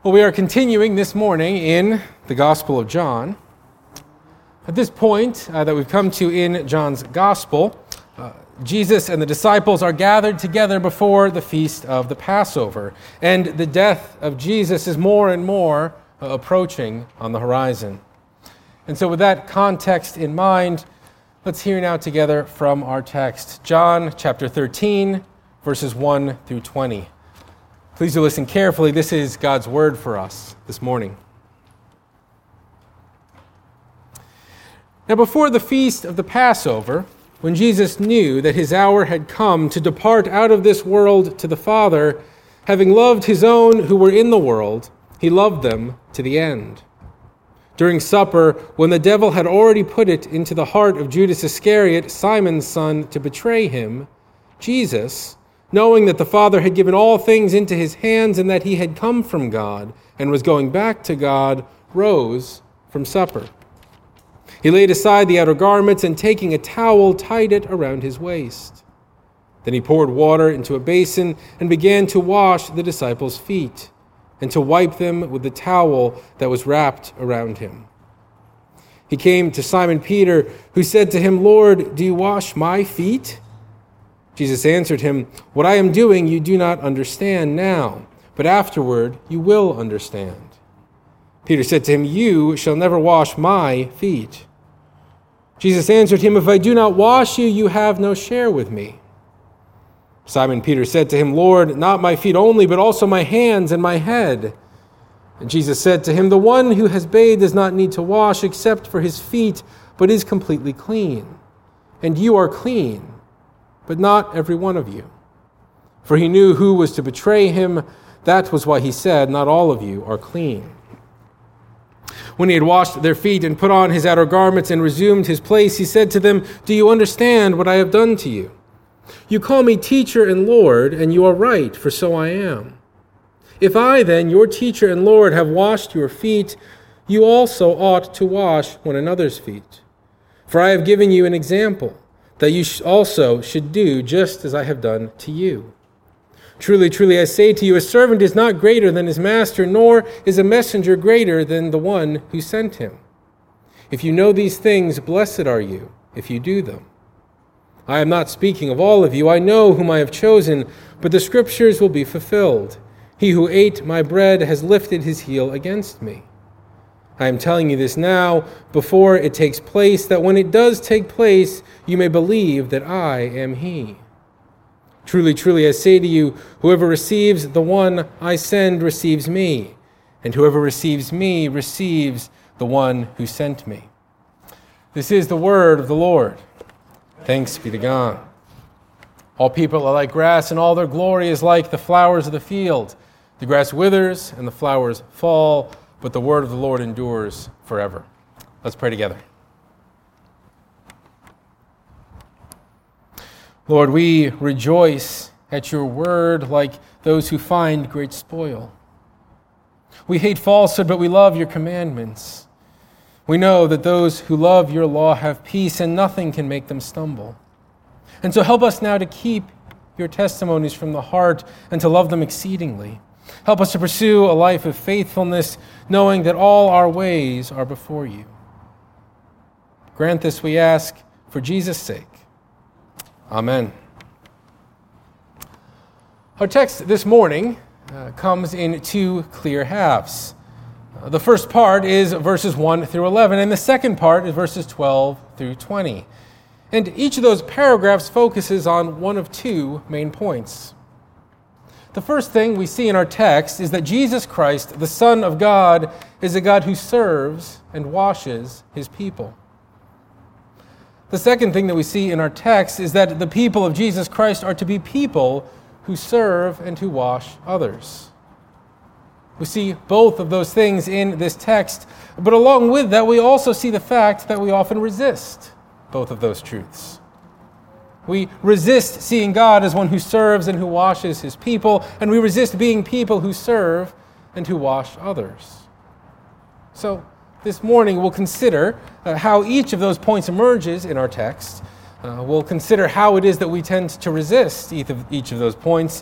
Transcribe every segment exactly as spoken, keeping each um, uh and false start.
Well, we are continuing this morning in the Gospel of John. At this point uh, that we've come to in John's Gospel, uh, Jesus and the disciples are gathered together before the feast of the Passover, and the death of Jesus is more and more uh, approaching on the horizon. And so with that context in mind, let's hear now together from our text, John chapter thirteen, verses one through twenty. Please do listen carefully. This is God's word for us this morning. Now before the feast of the Passover, when Jesus knew that his hour had come to depart out of this world to the Father, having loved his own who were in the world, he loved them to the end. During supper, when the devil had already put it into the heart of Judas Iscariot, Simon's son, to betray him, Jesus, knowing that the Father had given all things into his hands and that he had come from God and was going back to God, rose from supper. He laid aside the outer garments and taking a towel, tied it around his waist. Then he poured water into a basin and began to wash the disciples' feet and to wipe them with the towel that was wrapped around him. He came to Simon Peter, who said to him, "Lord, do you wash my feet?" Jesus answered him, "What I am doing you do not understand now, but afterward you will understand." Peter said to him, "You shall never wash my feet." Jesus answered him, "If I do not wash you, you have no share with me." Simon Peter said to him, "Lord, not my feet only, but also my hands and my head." And Jesus said to him, "The one who has bathed does not need to wash except for his feet, but is completely clean. And you are clean, but not every one of you." For he knew who was to betray him. That was why he said, "Not all of you are clean." When he had washed their feet and put on his outer garments and resumed his place, he said to them, "Do you understand what I have done to you? You call me teacher and Lord, and you are right, for so I am. If I then, your teacher and Lord, have washed your feet, you also ought to wash one another's feet. For I have given you an example, that you also should do just as I have done to you. Truly, truly, I say to you, a servant is not greater than his master, nor is a messenger greater than the one who sent him. If you know these things, blessed are you if you do them. I am not speaking of all of you. I know whom I have chosen, but the scriptures will be fulfilled. He who ate my bread has lifted his heel against me. I am telling you this now, before it takes place, that when it does take place, you may believe that I am he. Truly, truly, I say to you, whoever receives the one I send receives me, and whoever receives me receives the one who sent me." This is the word of the Lord. Thanks be to God. All people are like grass, and all their glory is like the flowers of the field. The grass withers, and the flowers fall, but the word of the Lord endures forever. Let's pray together. Lord, we rejoice at your word like those who find great spoil. We hate falsehood, but we love your commandments. We know that those who love your law have peace, and nothing can make them stumble. And so help us now to keep your testimonies from the heart and to love them exceedingly. Help us to pursue a life of faithfulness, knowing that all our ways are before you. Grant this, we ask, for Jesus' sake. Amen. Our text this morning uh, comes in two clear halves. Uh, the first part is verses one through eleven, and the second part is verses twelve through twenty. And each of those paragraphs focuses on one of two main points. The first thing we see in our text is that Jesus Christ, the Son of God, is a God who serves and washes his people. The second thing that we see in our text is that the people of Jesus Christ are to be people who serve and who wash others. We see both of those things in this text, but along with that, we also see the fact that we often resist both of those truths. We resist seeing God as one who serves and who washes his people, and we resist being people who serve and who wash others. So, this morning we'll consider uh, how each of those points emerges in our text. Uh, we'll consider how it is that we tend to resist each of, each of those points,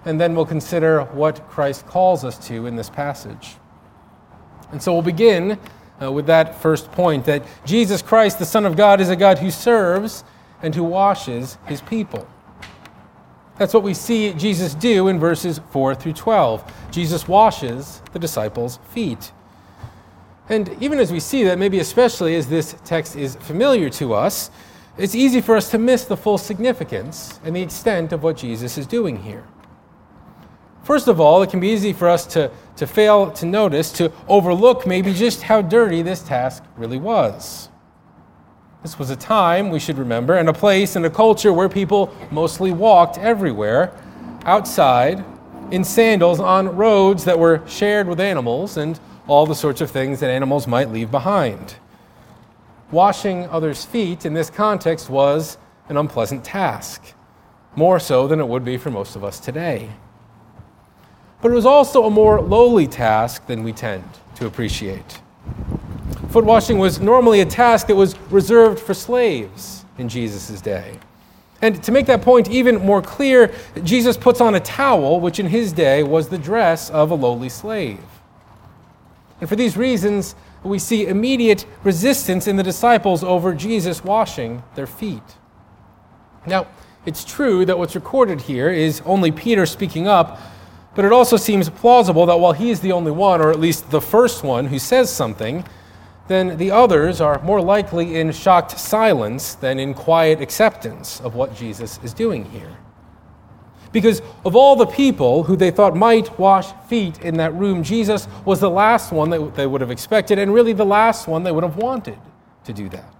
and then we'll consider what Christ calls us to in this passage. And so we'll begin uh, with that first point, that Jesus Christ, the Son of God, is a God who serves and who washes his people. That's what we see Jesus do in verses four through twelve. Jesus washes the disciples' feet. And even as we see that, maybe especially as this text is familiar to us, it's easy for us to miss the full significance and the extent of what Jesus is doing here. First of all, it can be easy for us to, to fail to notice, to overlook maybe just how dirty this task really was. This was a time, we should remember, and a place and a culture where people mostly walked everywhere, outside, in sandals, on roads that were shared with animals, and all the sorts of things that animals might leave behind. Washing others' feet in this context was an unpleasant task, more so than it would be for most of us today. But it was also a more lowly task than we tend to appreciate. Foot washing was normally a task that was reserved for slaves in Jesus' day. And to make that point even more clear, Jesus puts on a towel, which in his day was the dress of a lowly slave. And for these reasons, we see immediate resistance in the disciples over Jesus washing their feet. Now, it's true that what's recorded here is only Peter speaking up, but it also seems plausible that while he is the only one, or at least the first one, who says something, then the others are more likely in shocked silence than in quiet acceptance of what Jesus is doing here. Because of all the people who they thought might wash feet in that room, Jesus was the last one that they would have expected, and really the last one they would have wanted to do that.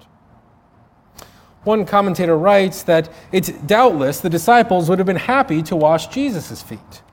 One commentator writes that it's doubtless the disciples would have been happy to wash Jesus' feet.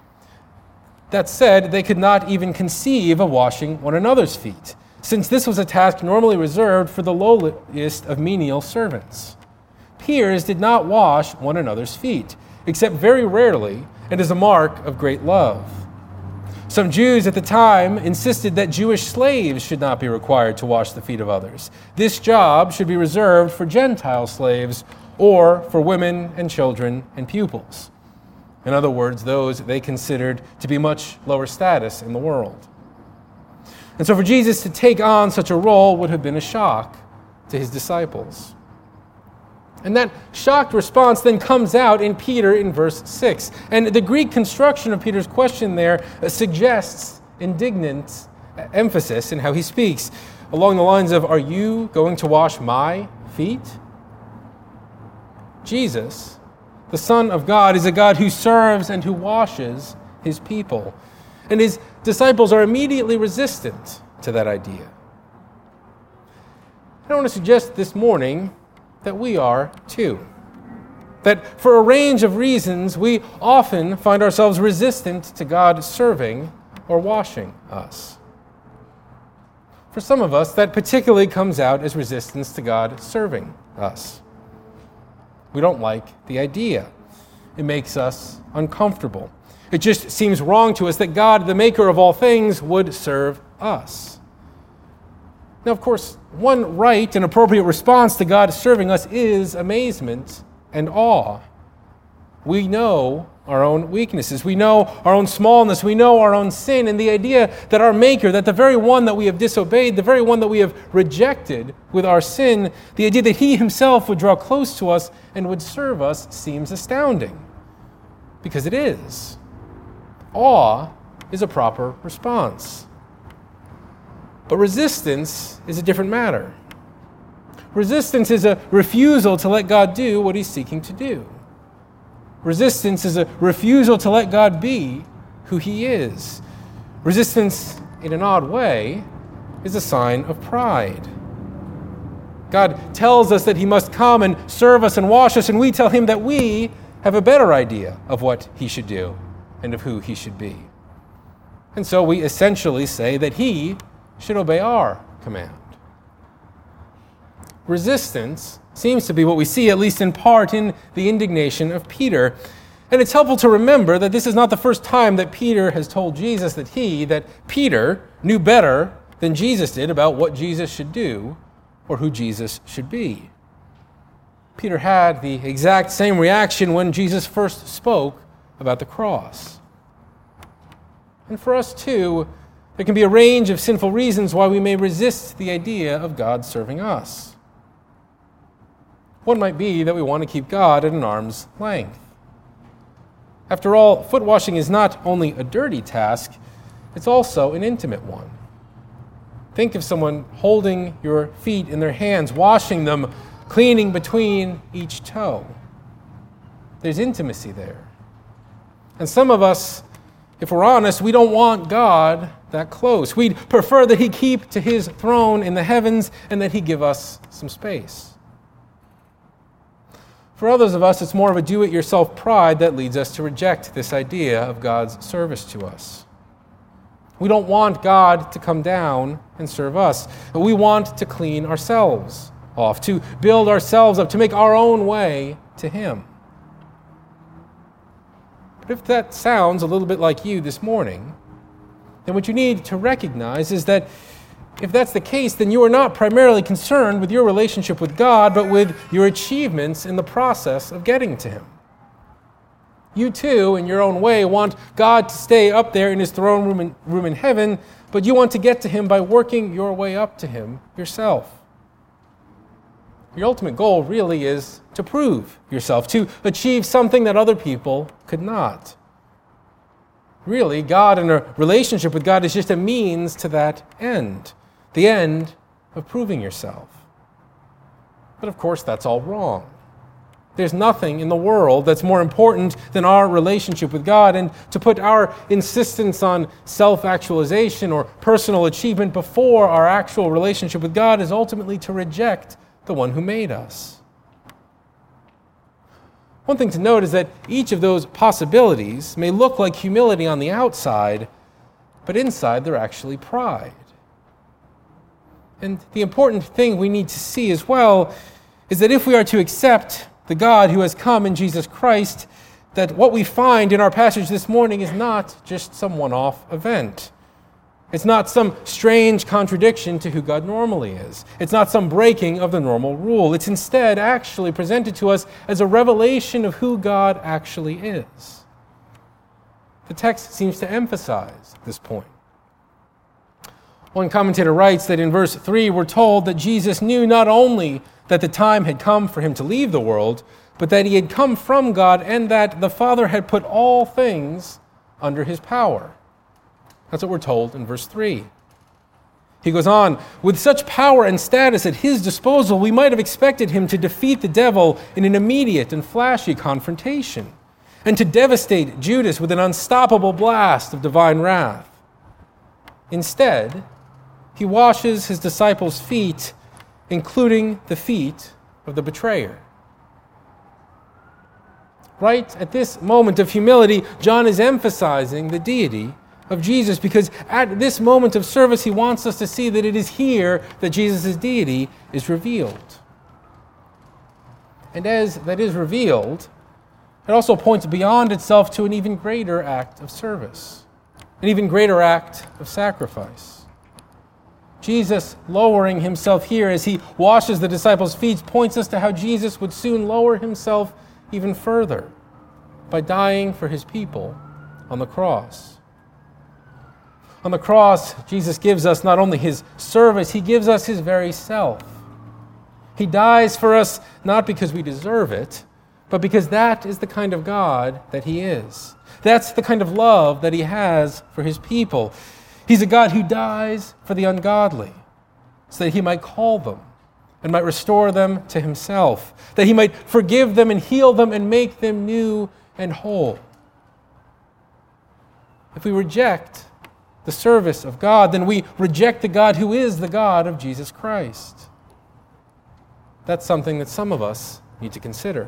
That said, they could not even conceive of washing one another's feet, since this was a task normally reserved for the lowliest of menial servants. Peers did not wash one another's feet, except very rarely, and as a mark of great love. Some Jews at the time insisted that Jewish slaves should not be required to wash the feet of others. This job should be reserved for Gentile slaves or for women and children and pupils. In other words, those they considered to be much lower status in the world. And so for Jesus to take on such a role would have been a shock to his disciples. And that shocked response then comes out in Peter in verse six. And the Greek construction of Peter's question there suggests indignant emphasis in how he speaks, along the lines of, "Are you going to wash my feet?" Jesus, the Son of God, is a God who serves and who washes his people. And his disciples are immediately resistant to that idea. I want to suggest this morning that we are too. That for a range of reasons, we often find ourselves resistant to God serving or washing us. For some of us, that particularly comes out as resistance to God serving us. We don't like the idea. It makes us uncomfortable. It just seems wrong to us that God, the maker of all things, would serve us. Now, of course, one right and appropriate response to God serving us is amazement and awe. We know our own weaknesses. We know our own smallness. We know our own sin. And the idea that our Maker, that the very one that we have disobeyed, the very one that we have rejected with our sin, the idea that he himself would draw close to us and would serve us seems astounding. Because it is. Awe is a proper response. But resistance is a different matter. Resistance is a refusal to let God do what he's seeking to do. Resistance is a refusal to let God be who he is. Resistance, in an odd way, is a sign of pride. God tells us that he must come and serve us and wash us, and we tell him that we have a better idea of what he should do and of who he should be. And so we essentially say that he should obey our command. Resistance seems to be what we see, at least in part, in the indignation of Peter. And it's helpful to remember that this is not the first time that Peter has told Jesus that he, that Peter, knew better than Jesus did about what Jesus should do or who Jesus should be. Peter had the exact same reaction when Jesus first spoke about the cross. And for us too, there can be a range of sinful reasons why we may resist the idea of God serving us. One might be that we want to keep God at an arm's length. After all, foot washing is not only a dirty task, it's also an intimate one. Think of someone holding your feet in their hands, washing them, cleaning between each toe. There's intimacy there. And some of us, if we're honest, we don't want God that close. We'd prefer that he keep to his throne in the heavens and that he give us some space. For others of us, it's more of a do-it-yourself pride that leads us to reject this idea of God's service to us. We don't want God to come down and serve us, but we want to clean ourselves off, to build ourselves up, to make our own way to him. But if that sounds a little bit like you this morning, then what you need to recognize is that if that's the case, then you are not primarily concerned with your relationship with God, but with your achievements in the process of getting to him. You too, in your own way, want God to stay up there in his throne room in, room in heaven, but you want to get to him by working your way up to him yourself. Your ultimate goal really is to prove yourself, to achieve something that other people could not. Really, God and a relationship with God is just a means to that end, the end of proving yourself. But of course, that's all wrong. There's nothing in the world that's more important than our relationship with God, and to put our insistence on self-actualization or personal achievement before our actual relationship with God is ultimately to reject the one who made us. One thing to note is that each of those possibilities may look like humility on the outside, but inside they're actually pride. And the important thing we need to see as well is that if we are to accept the God who has come in Jesus Christ, that what we find in our passage this morning is not just some one-off event. It's not some strange contradiction to who God normally is. It's not some breaking of the normal rule. It's instead actually presented to us as a revelation of who God actually is. The text seems to emphasize this point. One commentator writes that in verse three, we're told that Jesus knew not only that the time had come for him to leave the world, but that he had come from God and that the Father had put all things under his power. That's what we're told in verse three. He goes on, with such power and status at his disposal, we might have expected him to defeat the devil in an immediate and flashy confrontation, and to devastate Judas with an unstoppable blast of divine wrath. Instead, he washes his disciples' feet, including the feet of the betrayer. Right at this moment of humility, John is emphasizing the deity of Jesus, because at this moment of service, he wants us to see that it is here that Jesus' deity is revealed. And as that is revealed, it also points beyond itself to an even greater act of service, an even greater act of sacrifice. Jesus lowering himself here as he washes the disciples' feet points us to how Jesus would soon lower himself even further by dying for his people on the cross. On the cross, Jesus gives us not only his service, he gives us his very self. He dies for us not because we deserve it, but because that is the kind of God that he is. That's the kind of love that he has for his people. He's a God who dies for the ungodly, so that he might call them and might restore them to himself, that he might forgive them and heal them and make them new and whole. If we reject the service of God, then we reject the God who is the God of Jesus Christ. That's something that some of us need to consider.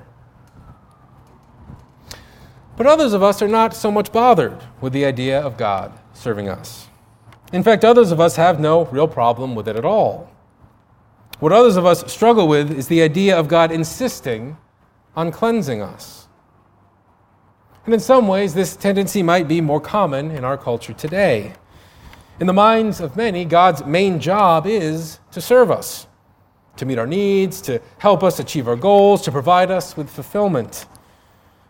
But others of us are not so much bothered with the idea of God serving us. In fact, others of us have no real problem with it at all. What others of us struggle with is the idea of God insisting on cleansing us. And in some ways, this tendency might be more common in our culture today. In the minds of many, God's main job is to serve us, to meet our needs, to help us achieve our goals, to provide us with fulfillment.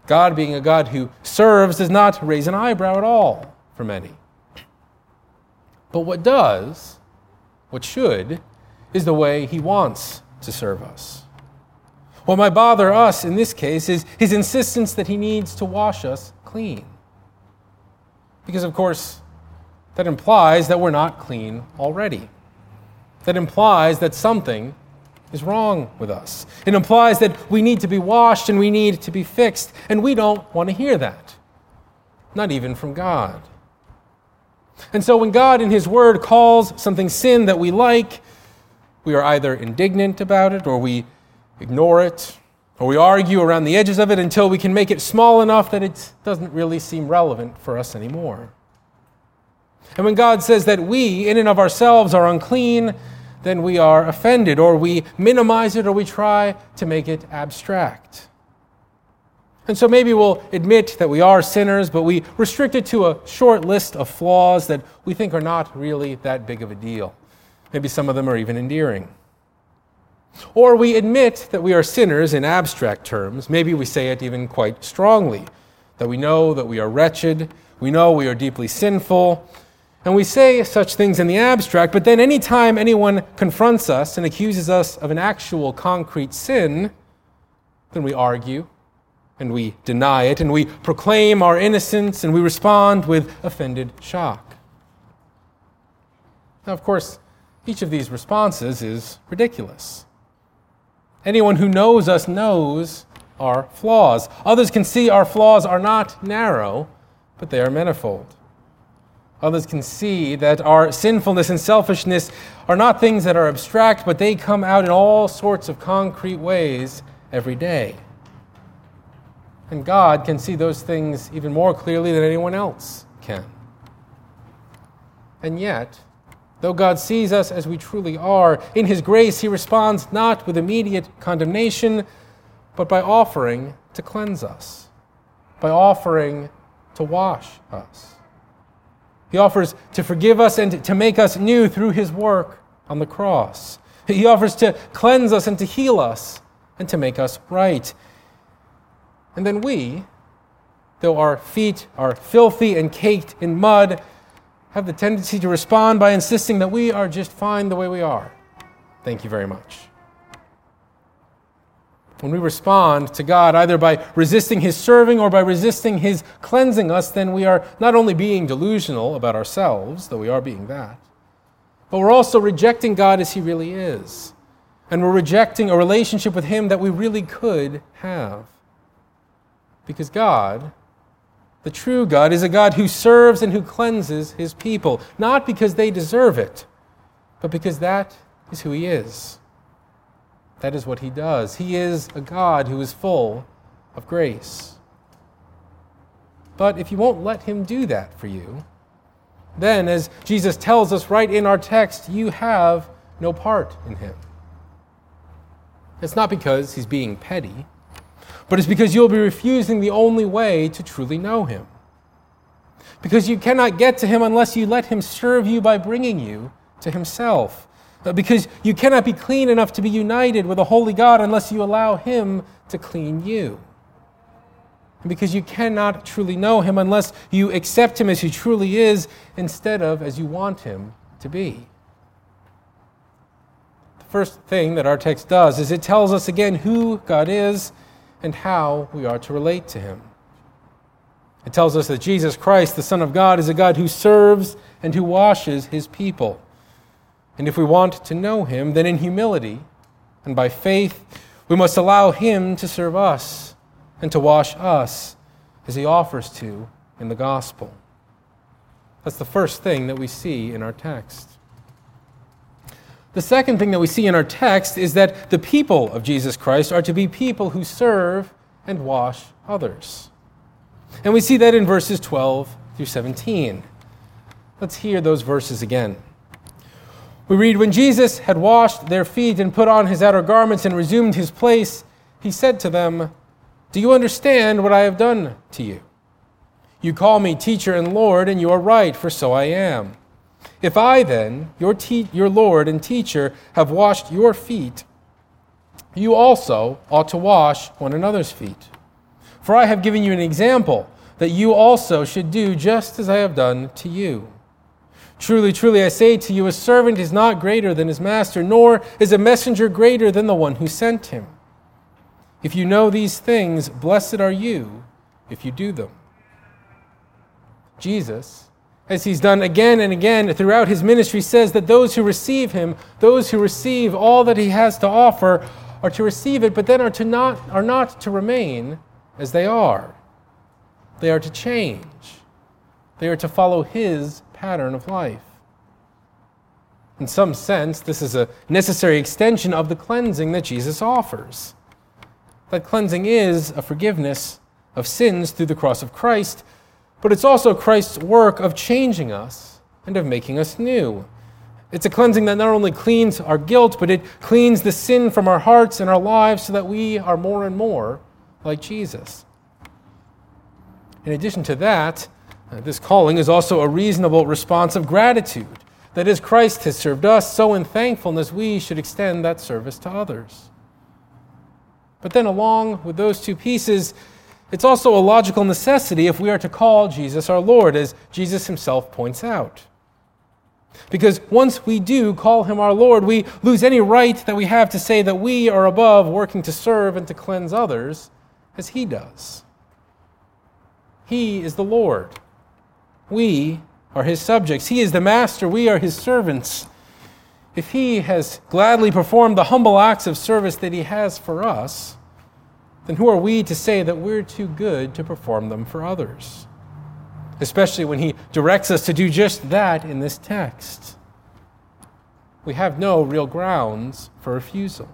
God, being a God who serves, does not raise an eyebrow at all for many. But what does, what should, is the way he wants to serve us. What might bother us in this case is his insistence that he needs to wash us clean. Because, of course, that implies that we're not clean already. That implies that something is wrong with us. It implies that we need to be washed and we need to be fixed, and we don't want to hear that. Not even from God. And so when God in his word calls something sin that we like, we are either indignant about it, or we ignore it, or we argue around the edges of it until we can make it small enough that it doesn't really seem relevant for us anymore. And when God says that we, in and of ourselves, are unclean, then we are offended, or we minimize it, or we try to make it abstract. And so maybe we'll admit that we are sinners, but we restrict it to a short list of flaws that we think are not really that big of a deal. Maybe some of them are even endearing. Or we admit that we are sinners in abstract terms. Maybe we say it even quite strongly, that we know that we are wretched, we know we are deeply sinful, and we say such things in the abstract, but then anytime anyone confronts us and accuses us of an actual concrete sin, then we argue, and we deny it, and we proclaim our innocence, and we respond with offended shock. Now, of course, each of these responses is ridiculous. Anyone who knows us knows our flaws. Others can see our flaws are not narrow, but they are manifold. Others can see that our sinfulness and selfishness are not things that are abstract, but they come out in all sorts of concrete ways every day. And God can see those things even more clearly than anyone else can. And yet, though God sees us as we truly are, in his grace he responds not with immediate condemnation, but by offering to cleanse us, by offering to wash us. He offers to forgive us and to make us new through his work on the cross. He offers to cleanse us and to heal us and to make us right. And then we, though our feet are filthy and caked in mud, have the tendency to respond by insisting that we are just fine the way we are. Thank you very much. When we respond to God either by resisting his serving or by resisting his cleansing us, then we are not only being delusional about ourselves, though we are being that, but we're also rejecting God as he really is. And we're rejecting a relationship with him that we really could have. Because God, the true God, is a God who serves and who cleanses his people, not because they deserve it, but because that is who he is. That is what he does. He is a God who is full of grace. But if you won't let him do that for you, then, as Jesus tells us right in our text, you have no part in him. It's not because he's being petty, but it's because you'll be refusing the only way to truly know him. Because you cannot get to him unless you let him serve you by bringing you to himself. Because you cannot be clean enough to be united with a holy God unless you allow him to clean you. And because you cannot truly know him unless you accept him as he truly is instead of as you want him to be. The first thing that our text does is it tells us again who God is and how we are to relate to him. It tells us that Jesus Christ, the Son of God, is a God who serves and who washes his people. And if we want to know him, then in humility and by faith, we must allow him to serve us and to wash us as he offers to in the gospel. That's the first thing that we see in our text. The second thing that we see in our text is that the people of Jesus Christ are to be people who serve and wash others. And we see that in verses twelve through seventeen. Let's hear those verses again. We read, "When Jesus had washed their feet and put on his outer garments and resumed his place, he said to them, 'Do you understand what I have done to you? You call me teacher and Lord, and you are right, for so I am. If I then, your, te- your Lord and teacher, have washed your feet, you also ought to wash one another's feet. For I have given you an example, that you also should do just as I have done to you. Truly, truly, I say to you, a servant is not greater than his master, nor is a messenger greater than the one who sent him. If you know these things, blessed are you if you do them." Jesus, as he's done again and again throughout his ministry, says that those who receive him, those who receive all that he has to offer, are to receive it, but then are to not are not to remain as they are. They are to change. They are to follow his pattern of life. In some sense, this is a necessary extension of the cleansing that Jesus offers. That cleansing is a forgiveness of sins through the cross of Christ, but it's also Christ's work of changing us and of making us new. It's a cleansing that not only cleans our guilt, but it cleans the sin from our hearts and our lives so that we are more and more like Jesus. In addition to that, uh, this calling is also a reasonable response of gratitude, that as Christ has served us, so in thankfulness we should extend that service to others. But then along with those two pieces, it's also a logical necessity if we are to call Jesus our Lord, as Jesus himself points out. Because once we do call him our Lord, we lose any right that we have to say that we are above working to serve and to cleanse others as he does. He is the Lord. We are his subjects. He is the master. We are his servants. If he has gladly performed the humble acts of service that he has for us, then who are we to say that we're too good to perform them for others? Especially when he directs us to do just that in this text. We have no real grounds for refusal.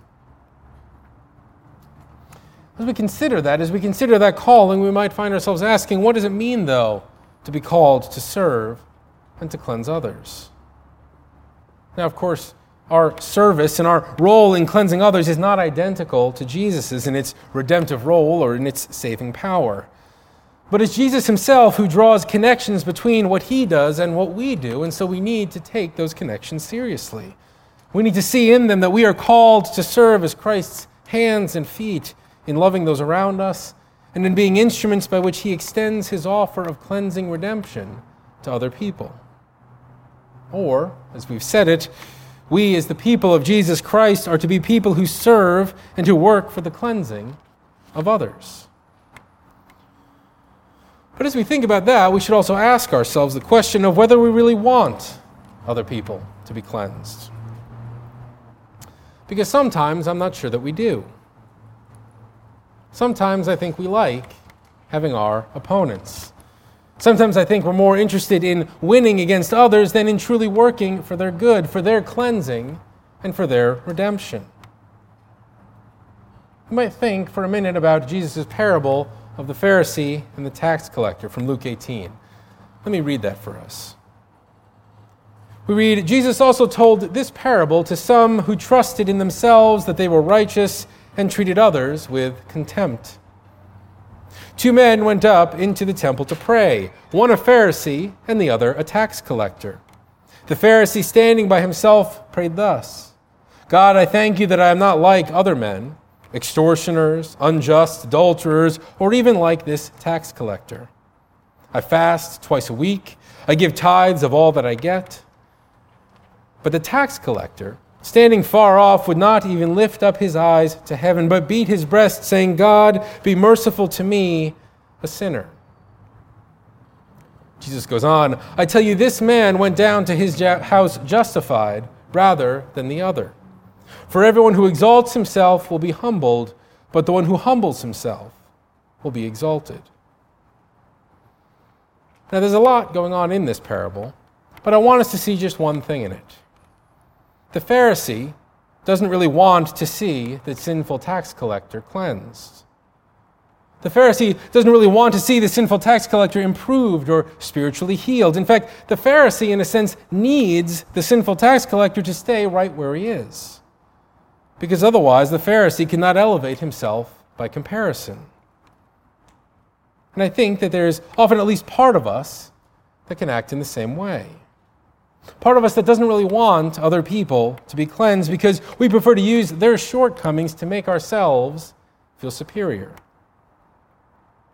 As we consider that, as we consider that calling, we might find ourselves asking, what does it mean, though, to be called to serve and to cleanse others? Now, of course, our service and our role in cleansing others is not identical to Jesus's in its redemptive role or in its saving power. But it's Jesus himself who draws connections between what he does and what we do, and so we need to take those connections seriously. We need to see in them that we are called to serve as Christ's hands and feet in loving those around us and in being instruments by which he extends his offer of cleansing redemption to other people. Or, as we've said it, we as the people of Jesus Christ are to be people who serve and who work for the cleansing of others. But as we think about that, we should also ask ourselves the question of whether we really want other people to be cleansed. Because sometimes I'm not sure that we do. Sometimes I think we like having our opponents. Sometimes I think we're more interested in winning against others than in truly working for their good, for their cleansing, and for their redemption. You might think for a minute about Jesus' parable of the Pharisee and the tax collector from Luke eighteen. Let me read that for us. We read, "Jesus also told this parable to some who trusted in themselves that they were righteous and treated others with contempt. Two men went up into the temple to pray, one a Pharisee and the other a tax collector. The Pharisee, standing by himself, prayed thus, 'God, I thank you that I am not like other men, extortioners, unjust, adulterers, or even like this tax collector. I fast twice a week. I give tithes of all that I get.' But the tax collector, standing far off, would not even lift up his eyes to heaven, but beat his breast, saying, 'God, be merciful to me, a sinner.'" Jesus goes on, "I tell you, this man went down to his house justified rather than the other. For everyone who exalts himself will be humbled, but the one who humbles himself will be exalted." Now, there's a lot going on in this parable, but I want us to see just one thing in it. The Pharisee doesn't really want to see the sinful tax collector cleansed. The Pharisee doesn't really want to see the sinful tax collector improved or spiritually healed. In fact, the Pharisee, in a sense, needs the sinful tax collector to stay right where he is, because otherwise the Pharisee cannot elevate himself by comparison. And I think that there's often at least part of us that can act in the same way. Part of us that doesn't really want other people to be cleansed because we prefer to use their shortcomings to make ourselves feel superior.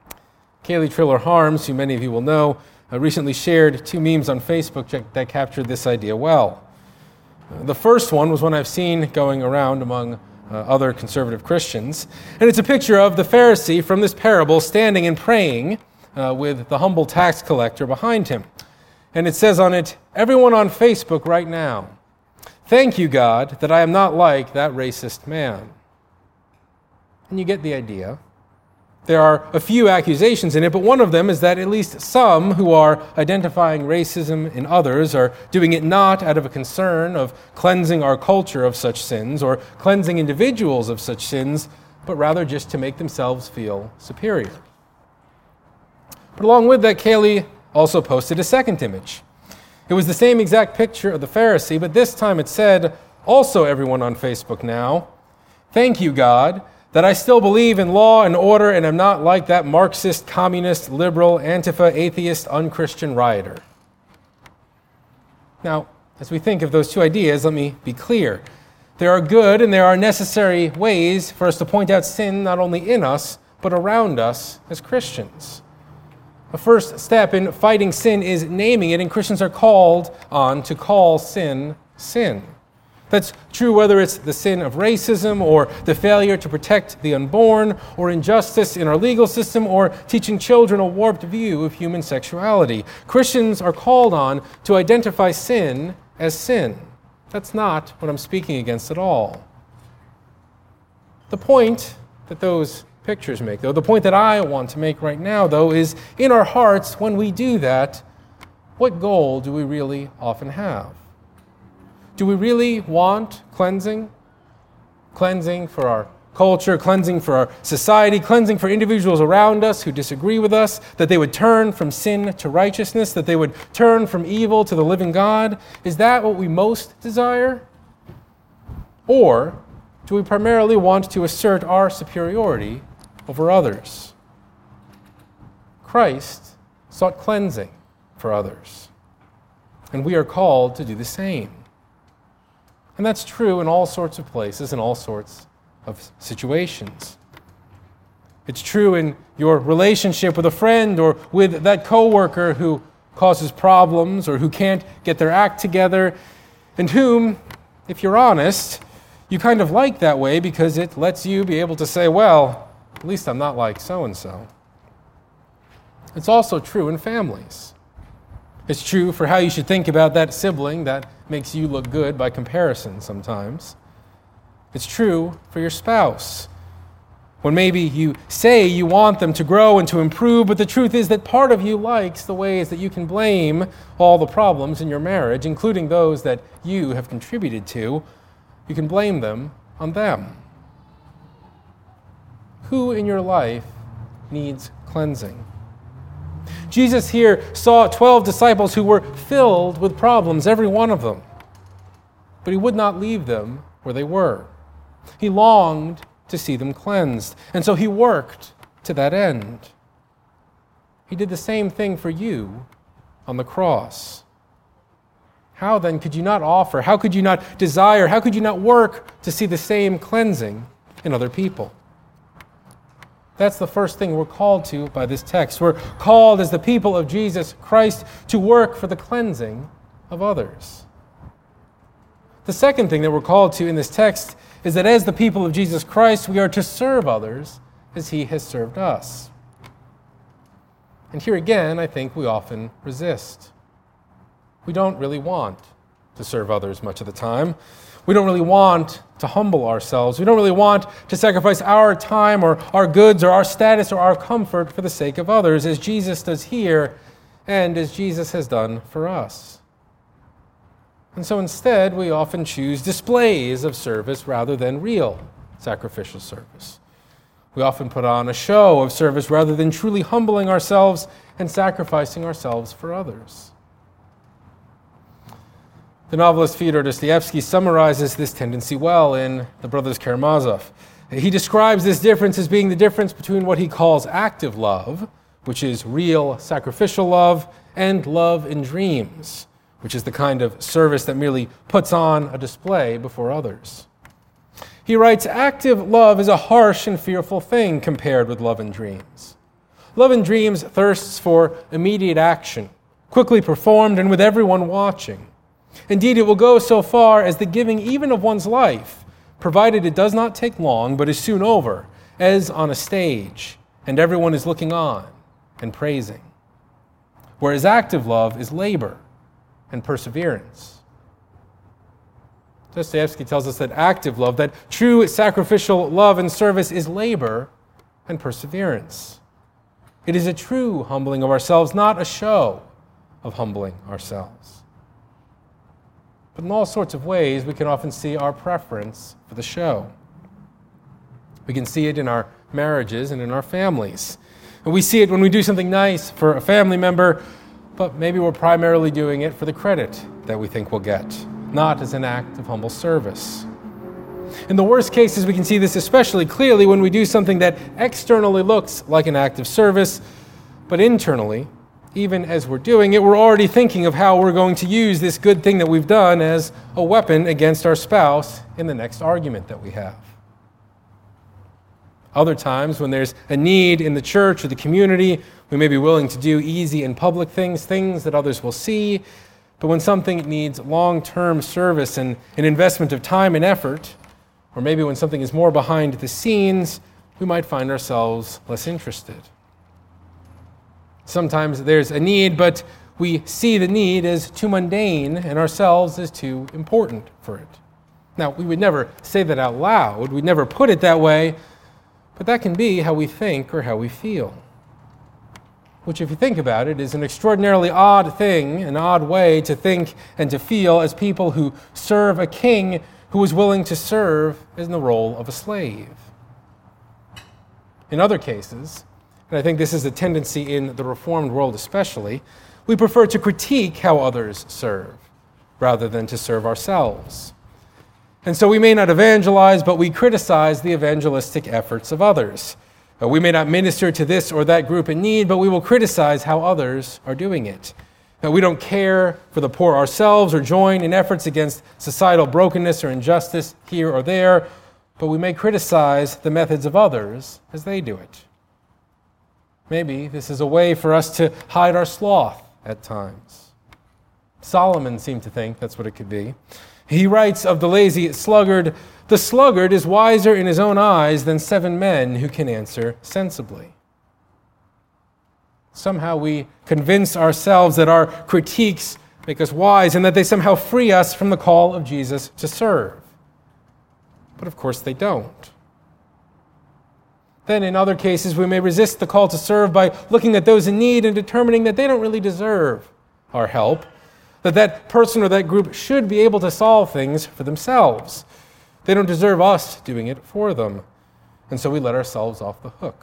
Kaylee Triller Harms, who many of you will know, uh, recently shared two memes on Facebook that captured this idea well. Uh, the first one was one I've seen going around among uh, other conservative Christians, and it's a picture of the Pharisee from this parable standing and praying uh, with the humble tax collector behind him. And it says on it, "Everyone on Facebook right now, thank you, God, that I am not like that racist man." And you get the idea. There are a few accusations in it, but one of them is that at least some who are identifying racism in others are doing it not out of a concern of cleansing our culture of such sins or cleansing individuals of such sins, but rather just to make themselves feel superior. But along with that, Kaylee also posted a second image. It was the same exact picture of the Pharisee, but this time it said, also everyone on Facebook now, "Thank you, God, that I still believe in law and order and am not like that Marxist, communist, liberal, Antifa, atheist, unchristian rioter." Now, as we think of those two ideas, let me be clear. There are good and there are necessary ways for us to point out sin not only in us, but around us as Christians. A first step in fighting sin is naming it, and Christians are called on to call sin, sin. That's true whether it's the sin of racism or the failure to protect the unborn or injustice in our legal system or teaching children a warped view of human sexuality. Christians are called on to identify sin as sin. That's not what I'm speaking against at all. The point that those pictures make, though, the point that I want to make right now, though, is in our hearts, when we do that, what goal do we really often have? Do we really want cleansing? Cleansing for our culture, cleansing for our society, cleansing for individuals around us who disagree with us, that they would turn from sin to righteousness, that they would turn from evil to the living God? Is that what we most desire? Or do we primarily want to assert our superiority over others? Christ sought cleansing for others, and we are called to do the same. And that's true in all sorts of places, in all sorts of situations. It's true in your relationship with a friend or with that coworker who causes problems or who can't get their act together, and whom, if you're honest, you kind of like that way because it lets you be able to say, well, at least I'm not like so-and-so. It's also true in families. It's true for how you should think about that sibling that makes you look good by comparison sometimes. It's true for your spouse. When maybe you say you want them to grow and to improve, but the truth is that part of you likes the ways that you can blame all the problems in your marriage, including those that you have contributed to. You can blame them on them. Who in your life needs cleansing? Jesus here saw twelve disciples who were filled with problems, every one of them. But he would not leave them where they were. He longed to see them cleansed, and so he worked to that end. He did the same thing for you on the cross. How then could you not offer, how could you not desire, how could you not work to see the same cleansing in other people? That's the first thing we're called to by this text. We're called as the people of Jesus Christ to work for the cleansing of others. The second thing that we're called to in this text is that as the people of Jesus Christ, we are to serve others as he has served us. And here again, I think we often resist. We don't really want to serve others much of the time. We don't really want to humble ourselves. We don't really want to sacrifice our time or our goods or our status or our comfort for the sake of others, as Jesus does here and as Jesus has done for us. And so instead, we often choose displays of service rather than real sacrificial service. We often put on a show of service rather than truly humbling ourselves and sacrificing ourselves for others. The novelist Fyodor Dostoevsky summarizes this tendency well in The Brothers Karamazov. He describes this difference as being the difference between what he calls active love, which is real sacrificial love, and love in dreams, which is the kind of service that merely puts on a display before others. He writes, active love is a harsh and fearful thing compared with love in dreams. Love and Dreams thirsts for immediate action, quickly performed and with everyone watching. Indeed, it will go so far as the giving even of one's life, provided it does not take long but is soon over, as on a stage, and everyone is looking on and praising. Whereas active love is labor and perseverance. Dostoevsky tells us that active love, that true sacrificial love and service, is labor and perseverance. It is a true humbling of ourselves, not a show of humbling ourselves. But in all sorts of ways, we can often see our preference for the show. We can see it in our marriages and in our families. And we see it when we do something nice for a family member, but maybe we're primarily doing it for the credit that we think we'll get, not as an act of humble service. In the worst cases, we can see this especially clearly when we do something that externally looks like an act of service, but internally, even as we're doing it, we're already thinking of how we're going to use this good thing that we've done as a weapon against our spouse in the next argument that we have. Other times, when there's a need in the church or the community, we may be willing to do easy and public things, things that others will see. But when something needs long-term service and an investment of time and effort, or maybe when something is more behind the scenes, we might find ourselves less interested. Sometimes there's a need, but we see the need as too mundane and ourselves as too important for it. Now, we would never say that out loud. We'd never put it that way, but that can be how we think or how we feel. Which, if you think about it, is an extraordinarily odd thing, an odd way to think and to feel as people who serve a king who is willing to serve in the role of a slave. In other cases, and I think this is a tendency in the Reformed world especially, we prefer to critique how others serve rather than to serve ourselves. And so we may not evangelize, but we criticize the evangelistic efforts of others. We may not minister to this or that group in need, but we will criticize how others are doing it. We don't care for the poor ourselves or join in efforts against societal brokenness or injustice here or there, but we may criticize the methods of others as they do it. Maybe this is a way for us to hide our sloth at times. Solomon seemed to think that's what it could be. He writes of the lazy sluggard, "The sluggard is wiser in his own eyes than seven men who can answer sensibly." Somehow we convince ourselves that our critiques make us wise and that they somehow free us from the call of Jesus to serve. But of course they don't. Then in other cases we may resist the call to serve by looking at those in need and determining that they don't really deserve our help, that that person or that group should be able to solve things for themselves. They don't deserve us doing it for them. And so we let ourselves off the hook.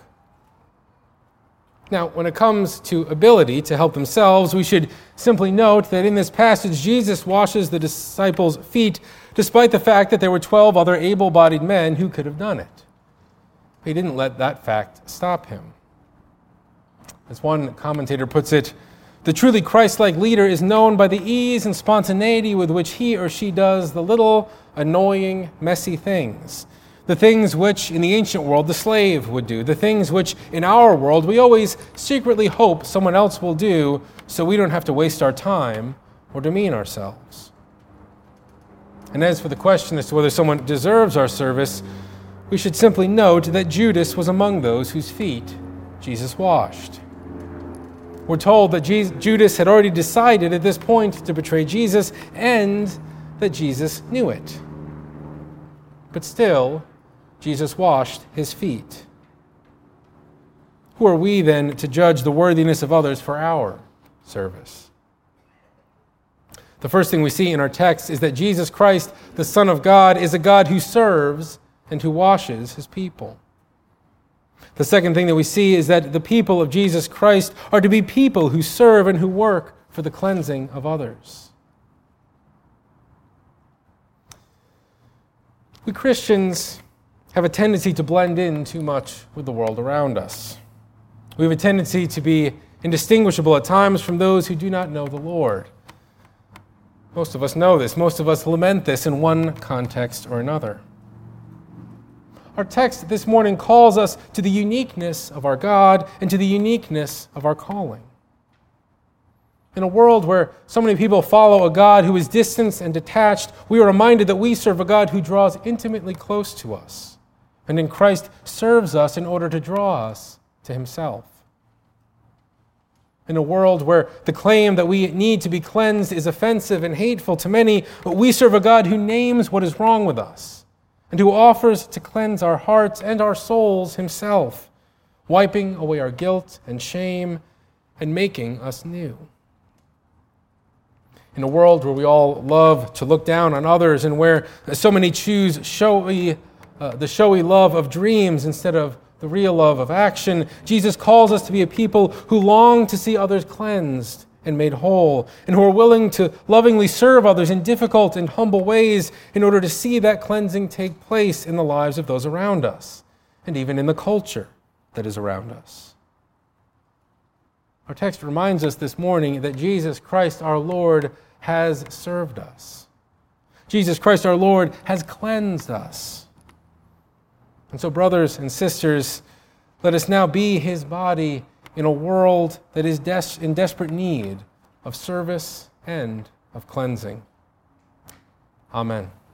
Now, when it comes to ability to help themselves, we should simply note that in this passage, Jesus washes the disciples' feet despite the fact that there were twelve other able-bodied men who could have done it. He didn't let that fact stop him. As one commentator puts it, the truly Christ-like leader is known by the ease and spontaneity with which he or she does the little, annoying, messy things. The things which, in the ancient world, the slave would do. The things which, in our world, we always secretly hope someone else will do so we don't have to waste our time or demean ourselves. And as for the question as to whether someone deserves our service, we should simply note that Judas was among those whose feet Jesus washed. We're told that Judas had already decided at this point to betray Jesus and that Jesus knew it. But still, Jesus washed his feet. Who are we then to judge the worthiness of others for our service? The first thing we see in our text is that Jesus Christ, the Son of God, is a God who serves and who washes his people. The second thing that we see is that the people of Jesus Christ are to be people who serve and who work for the cleansing of others. We Christians have a tendency to blend in too much with the world around us. We have a tendency to be indistinguishable at times from those who do not know the Lord. Most of us know this. Most of us lament this in one context or another. our text this morning calls us to the uniqueness of our God and to the uniqueness of our calling. In a world where so many people follow a God who is distant and detached, we are reminded that we serve a God who draws intimately close to us, and in Christ serves us in order to draw us to himself. In a world where the claim that we need to be cleansed is offensive and hateful to many, we serve a God who names what is wrong with us and who offers to cleanse our hearts and our souls himself, wiping away our guilt and shame and making us new. In a world where we all love to look down on others and where so many choose showy, uh, the showy love of dreams instead of the real love of action, Jesus calls us to be a people who long to see others cleansed and made whole, and who are willing to lovingly serve others in difficult and humble ways in order to see that cleansing take place in the lives of those around us, and even in the culture that is around us. Our text reminds us this morning that Jesus Christ our Lord has served us. Jesus Christ our Lord has cleansed us. And so, brothers and sisters, let us now be his body in a world that is des- in desperate need of service and of cleansing. Amen.